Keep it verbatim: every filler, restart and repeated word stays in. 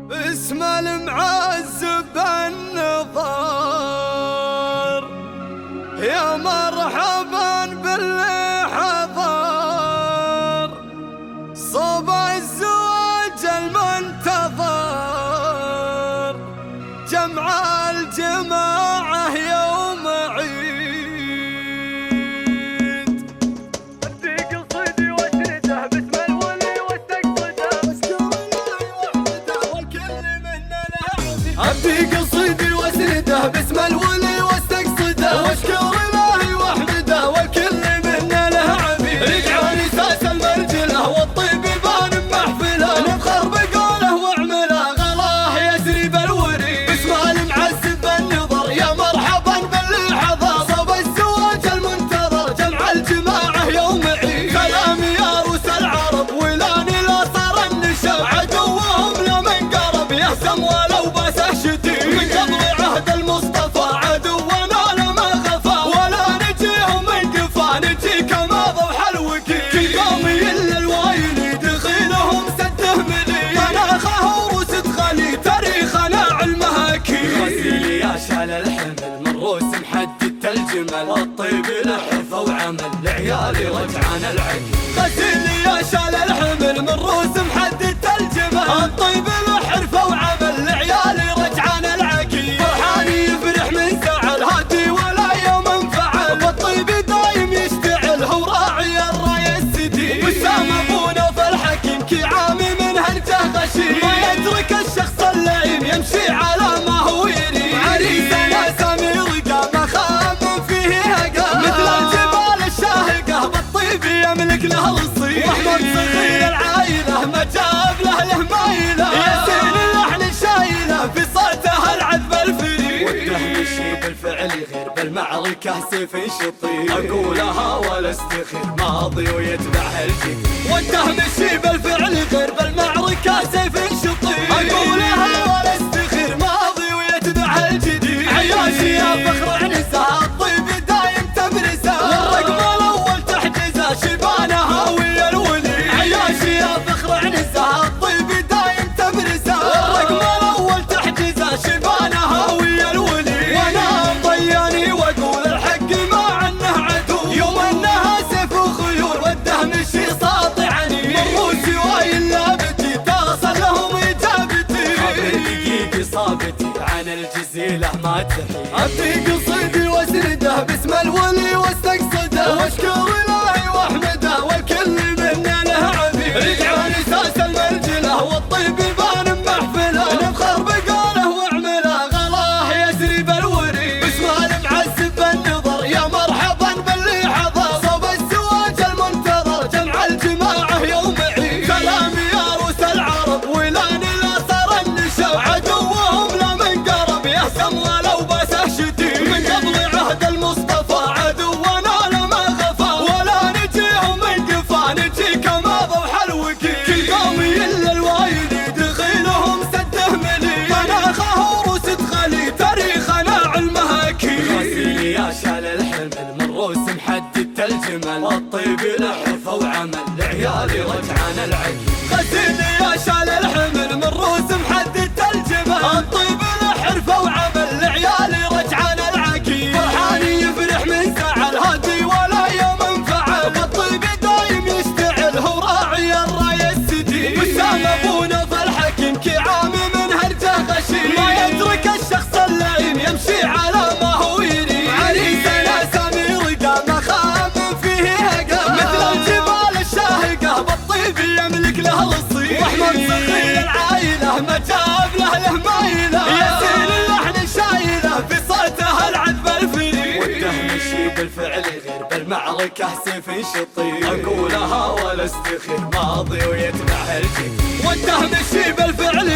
اسم المعذب النظار، يا مرحبا باللي حضر صوب الزواج المنتظر، جمع الجماعة يوم عيد. أبدي قصيدي واسرده باسم الولي واستقصده، واشكر الله وحده والكل منا له عبيد. أبدي قصيدي واسرده باسم الولي واستقصده، واشكر الله وحده والكل منا له عبيد. رجعان اساس المرجله والطيب يبان محفله، نبخر بقوله واعمله غلاه يسري بالوري. باسم المعذب النظر، يا مرحبا باللي حضر صوب الزواج المنتظر، جمع الجماعه يوم عيد. كلامي يا روس العرب ولاني لا صار النشب، عدوهم لمن قرب يهزم ولو باسه شديد. من قبل عهد المصطفى عدونا لما غفا، ولا نجيهم من قفا نجي كما ضوح الوكيل. كل يوم الا الوايلي دخيلهم سده ملي، مناخه وروس دخلي تاريخنا علمها اكيد. غسيلي يا شال الحمل من روس محدد الجمل، والطيب له حرفه وعمل لعيالي رجعان العقل. غسيلي يا شال الحمل من روس محدد الجمل، الطيب له حرفه وعمل لعيالي رجعان العقل. فرحاني يفرح من زعل هادي ولا يوم انفعل، والطيب دايم يشتعل هو راعي الرايه السديد. وسام ابونا في الحكيم كي عامي من هنجه غشيم، ما يترك الشخص اللئيم يمشي على ما هو يريد. عريسنا سمير قام خام فيه هقا، مثل الجبال الشاهقه بالطيب يملك له الصيد. واحمد صغير العايله ما جاب له له مايله، ياسين اللحن شايله في صوته العذب الفريد. وده مشي بالفعل غير بالمعركه سيف شطير، اقولها ولا استخير ماضي ويتبعها الجديد. وده مشي بالفعل غير بالمعركه سيف شطير، اقولها ولا استخير ماضي ويتبعها الجديد. عياشي يا فخر عنزه الطيب دايم تبرزه، والرقم الاول تحجزه شبانها ويا الولي. عياشي يا فخر عنزه الطيب دايم تبرزه، والرقم الاول تحجزه شبانها ويا الولي. وانا ضياني واقول الحق ما عنه عدو، يوم انها سيف وخيول وده مشي ساطعني. مروسي وايل لابتي تصل لهم اجابتي، خبر دقيقي صابتي عن الجزيله ما تحي. ابدي قصيدي واسرده باسم الولي واستقصده، واشكر الله واحمده والكل منا له عبيد. رجعان اساس المرجله والطيب يبان محفله، نبخر بقوله واعمله غلاه يسري بالوري. باسم المعذب النظر، يا مرحبا باللي حضر صوب الزواج المنتظر، جمع الجماعه يوم عيد. كلامي يا روس العرب ولاني لا صار النشب، عدوهم لمن قرب يهزم ولو باسه شديد. من قبل عهد المصطفى عدونا لما غفا، ولا نجيهم من قفا نجي كما ضوح الوكيل. كل يوم الا الوايلي دخيلهم سده ملي، مناخه وروس دخلي تاريخنا علمها اكيد. غسيلي يا شال الحمل من روس محدد الجمل، والطيب له حرفه وعمل لعيالي رجعان العقل. غسيلي يا شال الحمل من روس محدد الجمل، الطيب له حرفه وعمل لعيالي رجعان العقل. فرحاني يفرح من زعل هادي ولا يوم انفعل، والطيب دايم يشتعل هو راعي الرايه السديد. وسام ابونا في الحكيم كي عامي من هرجه غشيم، ما يترك الشخص اللئيم يمشي على ما هو يريد. عريسنا سمير قام خام فيه هقا، مثل الجبال الشاهقه بالطيب يملك له الصيد. واحمد صغير العايله ما جاب له له مايله، ياسين اللحن شايله في صوته العذب الفريد. وده مشي بالفعل غير بالمعركه سيف شطير، اقولها ولا استخير ماضي ويتبعها الجديد. وده مشي بالفعل